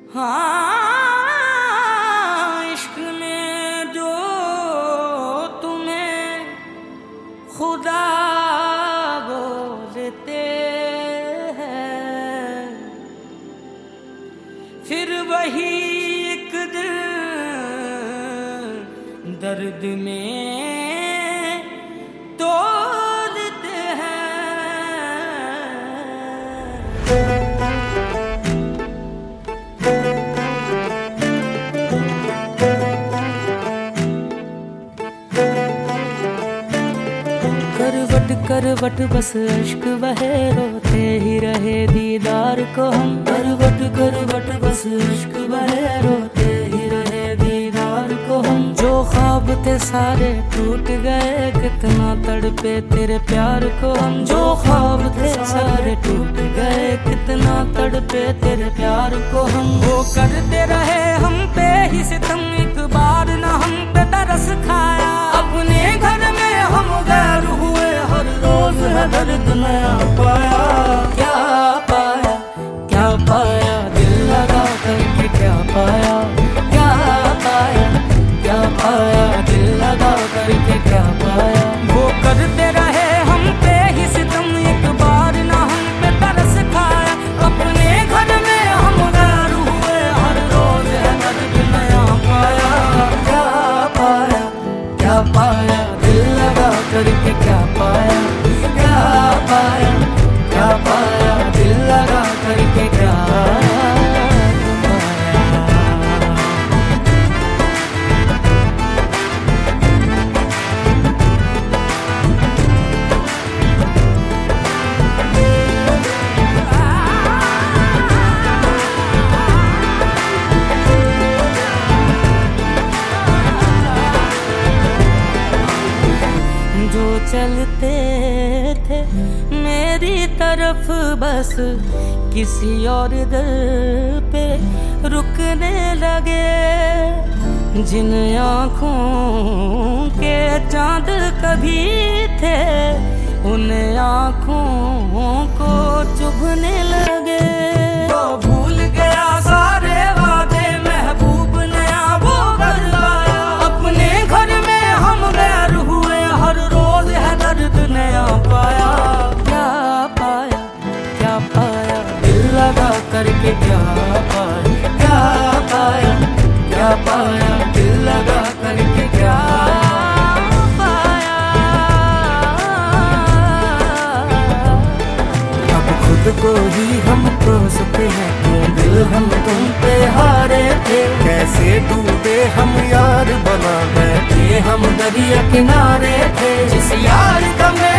हाँ, इश्क में जो तुम्हें खुदा बोलते हैं, फिर वही एक दिन दर्द में तोलते हैं। करवट करवट बस अश्क बहे, रोते ही रहे दीदार को हम। करवट करवट बस अश्क बहे, रोते ही रहे दीदार को हम। जो ख्वाब थे सारे टूट गए, कितना तड़पे तेरे प्यार को हम। जो ख्वाब थे सारे टूट गए, कितना तड़पे तेरे प्यार को हम। वो करते रहे हम पे ही सितम, एक बार ना हम पे तरस खाया। अपने घर में हम गैर हुए, हर रोज है दर्द नया पाया। क्या पाया क्या पाया, दिल लगा करके क्या पाया। क्या पाया क्या पाया, दिल लगा करके क्या पाया। वो करते रहे हम पे ही सितम, एक बार ना हम पे तरस खाया। अपने घर में हम गैर हुए, हर रोज है दर्द नया पाया। क्या पाया क्या पाया, दिल लगा करके क्या पाया। क्या पाया क्या पाया, दिल लगा करके क्या पाया। जो चलते थे मेरी तरफ बस किसी और दर पे रुकने लगे। जिन आँखों के चांद कभी थे, उन आँखों को चुभने लगे। वो भूल गया सारे वादे, महबूब नया वो घर लाया। अपने घर में हम गैर हुए, हर रोज है दर्द नया पाया। क्या पाया क्या पाया, दिल लगा करके क्या पाया। क्या पाया क्या पाया, दिल लगा करके क्या पाया। अब खुद को ही हम कोसते हैं, क्यों दिल हम तुम पे हारे थे। कैसे डूबे हम यार बना बैठे, हम दरिया किनारे थे। जिस यार का मैं